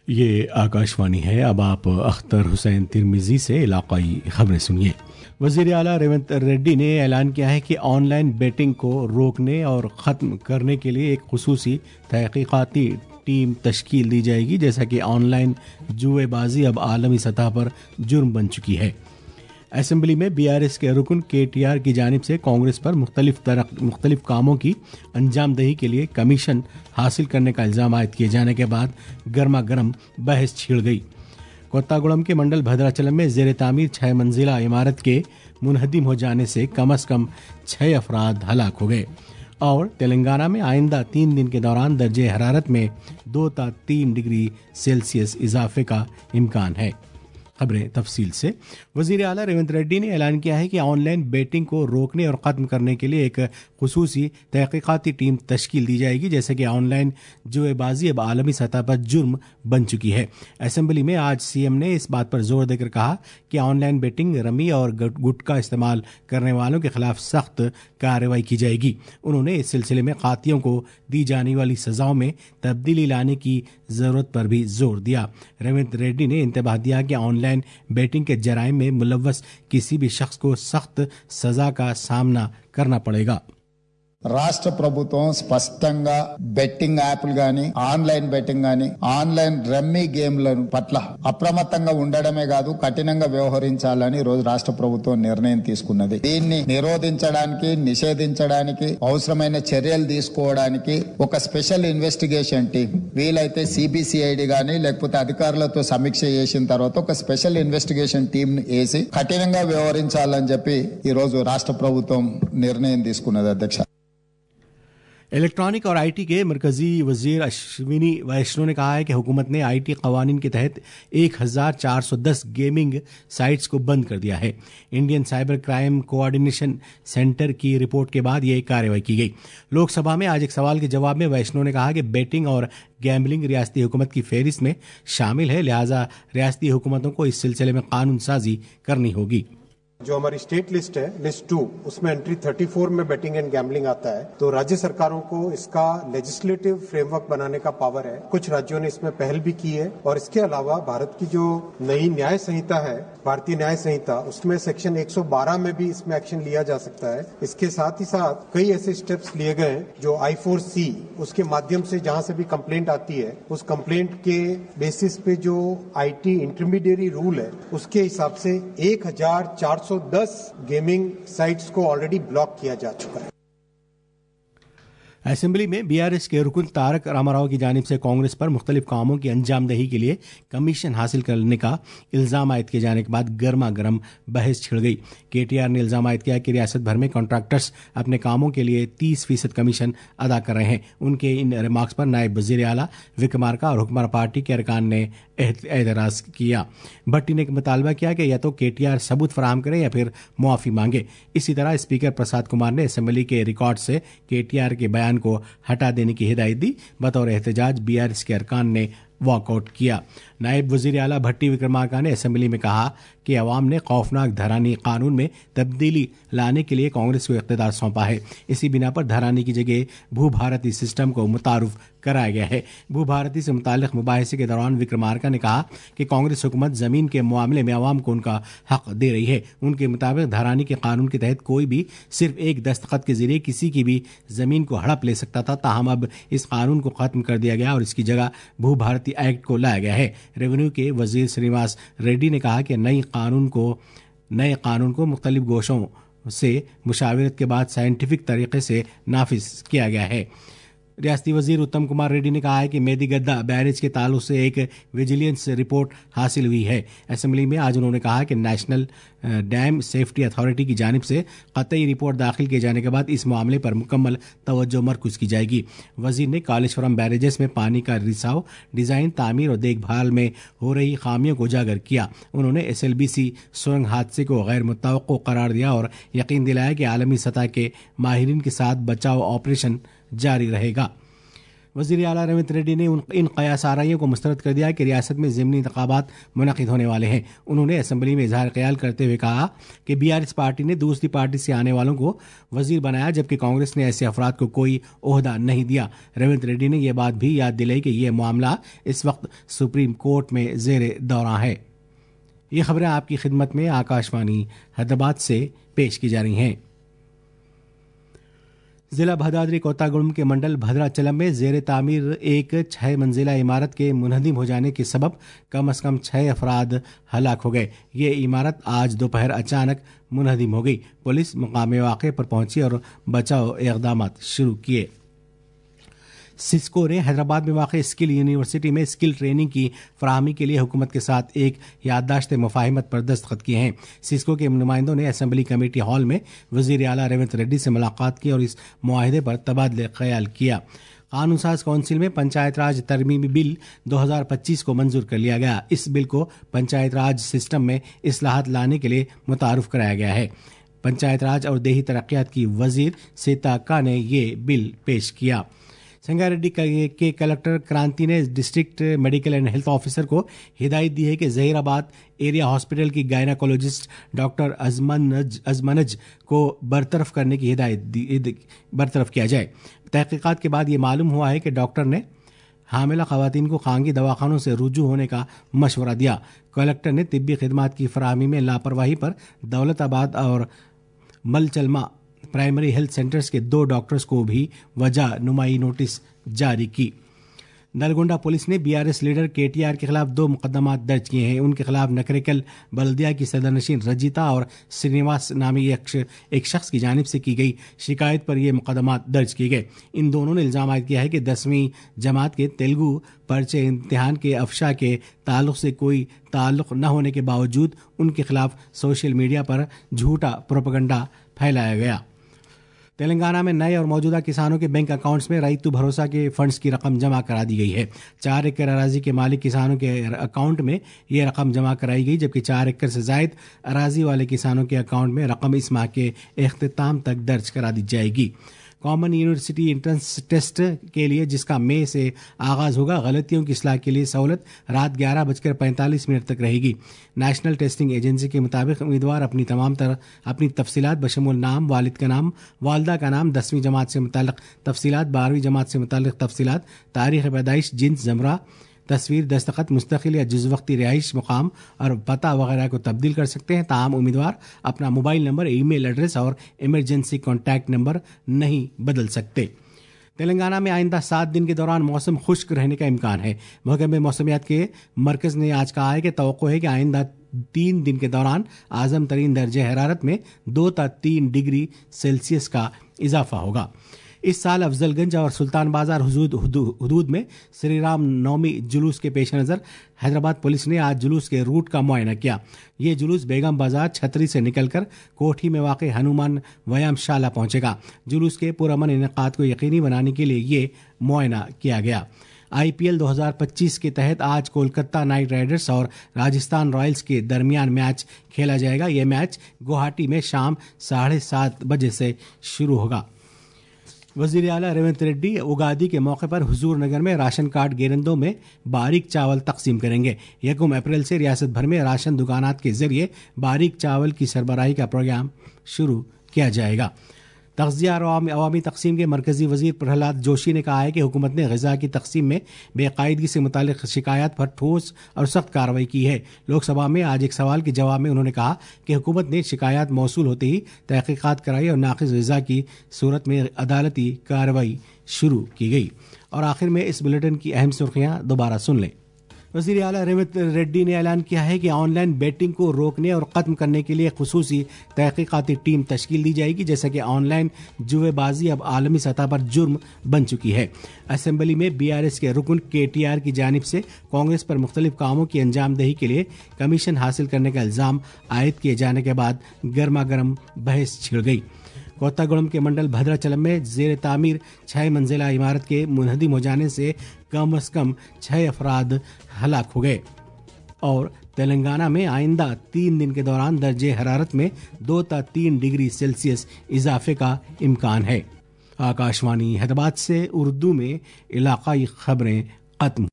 ये आकाशवाणी है। अब आप अख्तर हुसैन तिरमिजी से इलाकाई खबरें सुनिए। वज़ीर आला रेवंत रेड्डी ने ऐलान किया है कि ऑनलाइन बेटिंग को रोकने और ख़त्म करने के लिए एक खुसूसी तहक़ीक़ाती टीम तश्कील दी जाएगी, जैसा कि ऑनलाइन जुएबाजी अब आलमी सतह पर जुर्म बन चुकी है। असेंबली में बीआरएस के रुकन केटीआर की जानिब से कांग्रेस पर मुख्तलिफ कामों की अंजामदही के लिए कमीशन हासिल करने का इल्ज़ाम आयद किए जाने के बाद गर्मा गर्म बहस छिड़ गई। कोत्तागुड़म के मंडल भद्राचलम में ज़ेर तामीर 6 मंजिला इमारत के मुनहदिम हो जाने से कम अज़ कम 6 अफराद हलाक हो गए और तेलंगाना में आइंदा 3 दिन के दौरान दर्जे हरारत में 2 से 3 डिग्री सेल्सियस इजाफे का इम्कान है। खबरें तफसील से। वज़ीर आला रेवंत रेड्डी ने ऐलान किया है कि ऑनलाइन बेटिंग को रोकने और ख़त्म करने के लिए एक खुसूसी तहक़ीक़ाती टीम तश्कील दी जाएगी, जैसे कि ऑनलाइन जुएबाजी अब आलमी सतह पर जुर्म बन चुकी है। असेंबली में आज सीएम ने इस बात पर जोर देकर कहा कि ऑनलाइन बेटिंग, रमी और गुटका इस्तेमाल करने वालों के खिलाफ सख्त कार्रवाई की जाएगी। उन्होंने इस सिलसिले में कातियों को दी जाने वाली सजाओं में तब्दीली लाने की ज़रूरत पर भी जोर दिया। रेवंत रेड्डी ने इंतबाह दिया कि ऑनलाइन बेटिंग के जराइम में मुलव्वस किसी भी शख्स को सख्त सजा का सामना करना पड़ेगा। రాష్ట్ర ప్రభుత్వం స్పష్టంగా బెట్టింగ్ యాప్లు గాని, ఆన్లైన్ బెట్టింగ్ గాని, ఆన్లైన్ రమ్మీ గేమ్ల పట్ల అప్రమత్తంగా ఉండడమే కాదు కఠినంగా వ్యవహరించాలని రోజు రాష్ట్ర ప్రభుత్వం నిర్ణయం తీసుకున్నది. దీన్ని నిరోధించడానికి, నిషేధించడానికి అవసరమైన చర్యలు తీసుకోవడానికి ఒక స్పెషల్ ఇన్వెస్టిగేషన్ టీం, వీలైతే సిబిసిఐడి గాని లేకపోతే అధికారులతో సమీక్ష చేసిన తర్వాత ఒక స్పెషల్ ఇన్వెస్టిగేషన్ టీం వేసి కఠినంగా వ్యవహరించాలని చెప్పి ఈ రోజు రాష్ట్ర ప్రభుత్వం నిర్ణయం తీసుకున్నది అధ్యక్ష। इलेक्ट्रॉनिक और आईटी के मरकजी वजीर अश्विनी वैष्णव ने कहा है कि हुकूमत ने आईटी कवानीन के तहत 1410 गेमिंग साइट्स को बंद कर दिया है। Indian cyber crime coordination centre की रिपोर्ट के बाद यह कार्रवाई की गई। लोकसभा में आज एक सवाल के जवाब में वैष्णव ने कहा कि बेटिंग और गैम्बलिंग रियासती हुकूमत की फहरिस्त में शामिल है, लिहाजा रियासती हुकूमतों को इस सिलसिले में कानून साजी करनी होगी। जो हमारी स्टेट लिस्ट है, लिस्ट 2, उसमें एंट्री 34 में बेटिंग एंड गैम्बलिंग आता है। तो राज्य सरकारों को इसका लेजिस्लेटिव फ्रेमवर्क बनाने का पावर है। कुछ राज्यों ने इसमें पहल भी की है और इसके अलावा भारत की जो नई न्याय संहिता है, भारतीय न्याय संहिता, उसमें सेक्शन 112 में भी इसमें एक्शन लिया जा सकता है। इसके साथ ही साथ कई ऐसे स्टेप्स लिए गए हैं जो I4C, उसके माध्यम से जहां से भी कंप्लेंट आती है, उस कंप्लेंट के बेसिस पे जो आईटी इंटरमीडिएरी रूल है, उसके हिसाब से 1410 गेमिंग साइट्स को ऑलरेडी ब्लॉक किया जा चुका है। असेंबली में बीआरएस के रुकन तारक रामाराव की जानिब से कांग्रेस पर मुख्तलिफ कामों की अंजामदही के लिए कमीशन हासिल करने का इल्ज़ाम आयद किए जाने के बाद गर्मा गर्म बहस छिड़ गई। केटीआर ने इल्ज़ाम आयद किया कि रियासत भर में कॉन्ट्रैक्टर्स अपने कामों के लिए 30% कमीशन अदा कर रहे हैं। उनके इन रिमार्क्स पर नायब वज़ीर आला विक्रमार्का और हुक्मरान पार्टी के अरकान ने एतराज़ किया। भट्टी ने मुतालबा किया कि या तो केटीआर सबूत फराहम करे या फिर मुआफ़ी मांगे। इसी तरह स्पीकर प्रसाद कुमार ने असेंबली के रिकॉर्ड से केटीआर के बयान को हटा देने की हिदायत दी। बतौर एहतजाज बीआरएस के अरकान ने वॉकआउट किया। नायब वज़ीर आला भट्टी विक्रमार्का ने असेंबली में कहा कि अवाम ने खौफनाक धरानी कानून में तब्दीली लाने के लिए कांग्रेस को इख्तियार सौंपा है। इसी बिना पर धरानी की जगह भू भारती सिस्टम को मुतारुफ कराया गया है। भू भारती से मुताल्लिक़ मुबाहिसे के दौरान विक्रमार्का ने कहा कि कांग्रेस हुकूमत ज़मीन के मामले में अवाम को उनका हक दे रही है। उनके मुताबिक धरानी के कानून के तहत कोई भी सिर्फ एक दस्तखत के जरिए किसी की भी ज़मीन को हड़प ले सकता था, ताहम अब इस कानून को ख़त्म कर दिया गया और इसकी जगह भू भारती एक्ट को लाया गया है। रेवेन्यू के वजीर श्रीनिवास रेड्डी ने कहा कि नए कानून को मुख्तलिफ गोशों से मुशावरत के बाद साइंटिफिक तरीके से नाफिज किया गया है। रियासती वजीर उत्तम कुमार रेड्डी ने कहा है कि मेदीगद्दा बैरेज के ताल्लुक से एक विजिलेंस रिपोर्ट हासिल हुई है। असेंबली में आज उन्होंने कहा कि नेशनल डैम सेफ्टी अथॉरिटी की जानिब से कतई रिपोर्ट दाखिल किए जाने के बाद इस मामले पर मुकम्मल तवज्जो मरकूज की जाएगी। वजीर ने कालेश्वरम बैरेजेस में पानी का रिसाव, डिज़ाइन, तामीर और देखभाल में हो रही खामियों को उजागर किया। उन्होंने SLBC सुरंग हादसे को गैर मुतवक्को करार दिया और यकीन दिलाया कि आलमी सतह के माहिरीन के साथ बचाव ऑपरेशन जारी रहेगा। वज़ीर आला रेवंत रेड्डी ने इन क़यास आराइयों को मुस्तरद कर दिया कि रियासत में ज़िमनी इंतखाबात मुनक़िद होने वाले हैं। उन्होंने असम्बली में इजहार ख्याल करते हुए कहा कि BRS पार्टी ने दूसरी पार्टी से आने वालों को वज़ीर बनाया, जबकि कांग्रेस ने ऐसे अफराद को कोई ओहदा नहीं दिया। रेवंत रेड्डी ने यह बात भी याद दिलाई कि यह मामला इस वक्त सुप्रीम कोर्ट में ज़ेरे दौरान है। ये खबरें आपकी खिदमत में आकाशवाणी हैदराबाद से पेश की जा रही हैं। जिला भदादरी कोत्तागुड़म के मंडल भद्राचलम में जेर तामीर एक 6 मंजिला इमारत के मुनहदिम हो जाने के सबब कम से कम 6 अफराद हलाक हो गए। ये इमारत आज दोपहर अचानक मुनहदिम हो गई। पुलिस मकाम वाक़े पर पहुंची और बचाव इक़दाम शुरू किए। सिस्को ने हैदराबाद में वाक़ स्किल यूनिवर्सिटी में स्किल ट्रेनिंग की फराहमी के लिए हुकूमत के साथ एक याददाश्त मुफाहिमत पर दस्तखत किए हैं। सिस्को के नुमाइंदों ने असम्बली कमेटी हॉल में वज़ीर आला रेवंत रेड्डी से मुलाकात की और इस मुआहदे पर तबादले ख्याल किया। कानून साज कौंसिल में पंचायत राज तरमीमी बिल 2025 को मंजूर कर लिया गया। इस बिल को पंचायत राज सिस्टम में इस्लाहात लाने के लिए मुतारुफ कराया गया है। पंचायत राज और देही तरक्यात की वजीर सीताका ने ये बिल पेश किया। संगारेड्डी के कलेक्टर क्रांति ने district medical and health officer को हिदायत दी है कि जहीराबाद एरिया हॉस्पिटल की गायनाकोलॉजिस्ट डॉक्टर अजमनज को बरतरफ करने की बरतरफ किया जाए। तहकीकात के बाद ये मालूम हुआ है कि डॉक्टर ने हामिला खवातीन को खानगी दवाखानों से रुजू होने का मशवरा दिया। कलेक्टर ने तिब्बी खिदमात की फराहमी में लापरवाही पर दौलताबाद और मलचलमा प्राइमरी हेल्थ सेंटर्स के 2 डॉक्टर्स को भी वजह नुमाई नोटिस जारी की। नलगोंडा पुलिस ने BRS लीडर KTR के खिलाफ 2 मुकदमा दर्ज किए हैं। उनके खिलाफ नकरेकल बल्दिया की सदरनशीन रजिता और श्रीनिवास नामी एक शख्स की जानिब से की गई शिकायत पर यह मुकदमा दर्ज किए गए। इन दोनों ने इल्ज़ाम आयद किया है कि 10वीं जमात के तेलुगु पर्चे इम्तिहान के अफशा के ताल्लुक से कोई ताल्लुक न होने के बावजूद उनके खिलाफ सोशल मीडिया पर झूठा प्रोपेगेंडा फैलाया गया। तेलंगाना में नए और मौजूदा किसानों के बैंक अकाउंट्स में रईतु भरोसा के फंड्स की रकम जमा करा दी गई है। 4 एकड़ अराजी के मालिक किसानों के अकाउंट में ये रकम जमा कराई गई, जबकि 4 एकड़ से जायद अराजी वाले किसानों के अकाउंट में रकम इस माह के इख्तिताम तक दर्ज करा दी जाएगी। कॉमन यूनिवर्सिटी एंट्रेंस टेस्ट के लिए जिसका मई से आगाज होगा, गलतियों की इस्लाह के लिए सहूलत रात 11:45 तक रहेगी। नेशनल टेस्टिंग एजेंसी के मुताबिक उम्मीदवार अपनी तफसीलात बशमूल नाम, वालिद का नाम, वालदा का नाम, 10वीं जमात से मुताल्लिक तफसीलात, 12वीं जमात से मुताल्लिक तफसीलात, तारीख़ पैदाइश, जिन्स, जमरा, तस्वीर, दस्तखत, मुस्तकिल या जुज़वक्ती रिहाइश मुकाम और पता वगैरह को तब्दील कर सकते हैं। ताहम उम्मीदवार अपना मोबाइल नंबर, ईमेल एड्रेस और इमरजेंसी कॉन्टैक्ट नंबर नहीं बदल सकते। तेलंगाना में आइंदा 7 दिन के दौरान मौसम खुश्क रहने का इम्कान है। महकमे मौसमियात के मरकज़ ने आज कहा है कि तवक्को है कि आइंदा 3 दिन के दौरान आज़म तरीन दर्जे हरारत में 2 से 3 डिग्री सेल्सियस का इजाफा होगा। इस साल अफजलगंज और सुल्तान बाजार हुदूद में श्री राम नवमी जुलूस के पेश नज़र हैदराबाद पुलिस ने आज जुलूस के रूट का मुआयना किया। ये जुलूस बेगम बाजार छतरी से निकलकर कोठी में वाक़ हनुमान व्यायामशाला पहुंचेगा। जुलूस के पुरअमन इनेकाद को यकीनी बनाने के लिए ये मुआयना किया गया। IPL 2025 के तहत आज कोलकाता नाइट राइडर्स और राजस्थान रॉयल्स के दरमियान मैच खेला जाएगा। यह मैच गुवाहाटी में शाम 7:30 बजे से शुरू होगा। वज़ीर आला रेवंत रेड्डी उगादी के मौके पर हुजूर नगर में राशन कार्ड गेरंदों में बारीक चावल तकसीम करेंगे। 1 अप्रैल से रियासत भर में राशन दुकानात के जरिए बारीक चावल की सरबराही का प्रोग्राम शुरू किया जाएगा। तग़ज़िया और अवामी तक़सीम के मरकज़ी वज़ीर प्रहलाद जोशी ने कहा है कि हुकूमत ने ग़िज़ा की तक़सीम में बेकायदगी से मुतालिक शिकायत पर ठोस और सख्त कार्रवाई की है। लोकसभा में आज एक सवाल के जवाब में उन्होंने कहा कि हुकूमत ने शिकायत मौसूल होते ही तहक़ीक़ात कराई और नाक़िस ग़िज़ा की सूरत में अदालती कार्रवाई शुरू की गई। और आखिर में इस बुलेटिन की अहम सुर्खियाँ दोबारा सुन लें। वज़ीर आला रेवंत रेड्डी ने ऐलान किया है कि ऑनलाइन बेटिंग को रोकने और ख़त्म करने के लिए खुसूसी तहक़ीक़ाती टीम तश्कील दी जाएगी, जैसा कि ऑनलाइन जुएबाजी अब आलमी सतह पर जुर्म बन चुकी है। असम्बली में BRS के रुकन KTR की जानिब से कांग्रेस पर मुख्तलिफ कामों की अंजामदही के लिए कमीशन हासिल करने का इल्ज़ाम आयद किए जाने के बाद गर्मा गर्म बहस छिड़ गई। कोत्तागुड़म के मंडल भद्राचलम में ज़ेर तामीर 6 मंजिला इमारत के मुनहदिम हो जाने से कम से कम 6 अफराद हलाक हो गए। और तेलंगाना में आइंदा 3 दिन के दौरान दर्जे हरारत में 2 से 3 डिग्री सेल्सियस इजाफे का इम्कान है। आकाशवाणी हैदराबाद से उर्दू में इलाकाई खबरें खत्म।